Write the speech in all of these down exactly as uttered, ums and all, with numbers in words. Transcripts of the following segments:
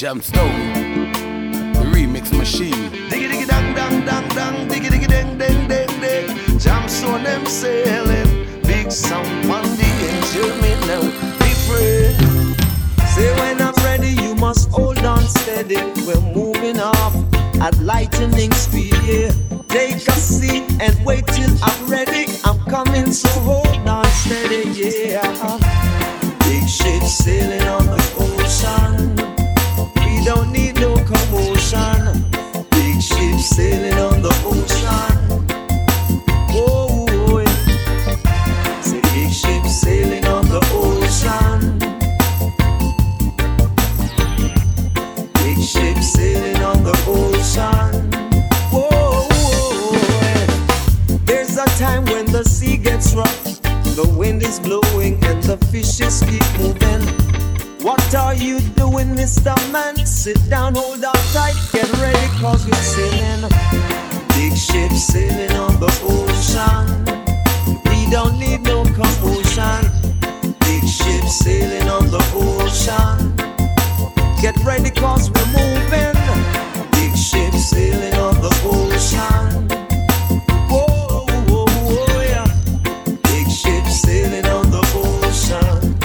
Jamstone, the remix machine. Diggy diggy dang dang dang dang, diggy diggy dang dang dang dang. Jamstone them sailing, big sound on the engine me now. Be free. Say when I'm ready, you must hold on steady. We're moving off at lightning speed. Yeah. Take a seat and wait till I'm ready. I'm coming, so hold on steady. Yeah. Big ship sailing on the ocean. We don't need no commotion. Big ship sailing on the ocean. Oh, oh, yeah. Say big ship sailing on the ocean. Big ship sailing on the ocean. Whoa, whoa, yeah. There's a time when the sea gets rough. The wind is blowing and the fishes keep moving. What are you doing, Mister Man? Sit down, hold on tight, get ready, cause we're sailing. Big ship sailing on the ocean. We don't need no commotion. Big ship sailing on the ocean. Get ready, cause we're moving. Big ship sailing on the ocean. Whoa, whoa, whoa, yeah. Big ship sailing on the ocean.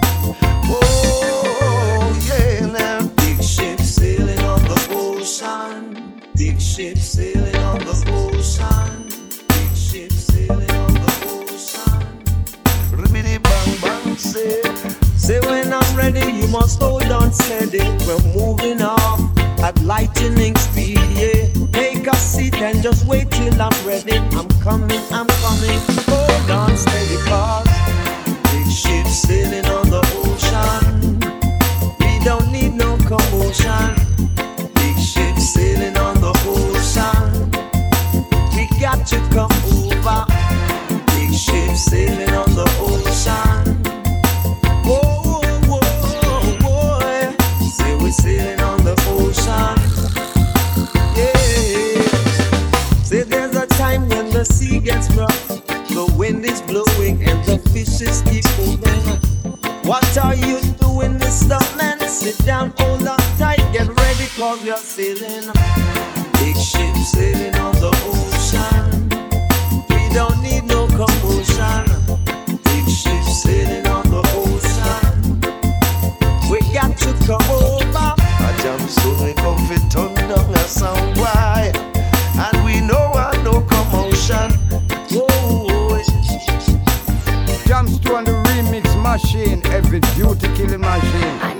Oh yeah now. Big ship sailing on the ocean. Big ship sailing on the ocean. Big ship sailing on the ocean. Ribbidi bang bang say. Say when I'm ready, you must hold on steady. We're moving off at lightning speed, yeah. Take a seat and just wait till I'm ready. I'm coming, I'm coming. Hold on steady, cause big ship sailing on the ocean. We don't need no commotion. Big ship sailing on the ocean. We got to come over. Big ship sailing on the ocean. Whoa, whoa, whoa, whoa. Say we're sailing on the ocean. Yeah. Say there's a time when the sea gets rough. The wind is blowing and the fishes keep moving. What are you doing, Mister Man? Sit down, hold on tight, get ready, cause we are sailing. Big ship sailing on the ocean. We don't need no commotion. Big ship sailing on the ocean. We got to come over. A Jamstone we come fit turn down a sound why. And we know I no commotion. Whoa, Jamstone, the remix machine, every duty killing machine.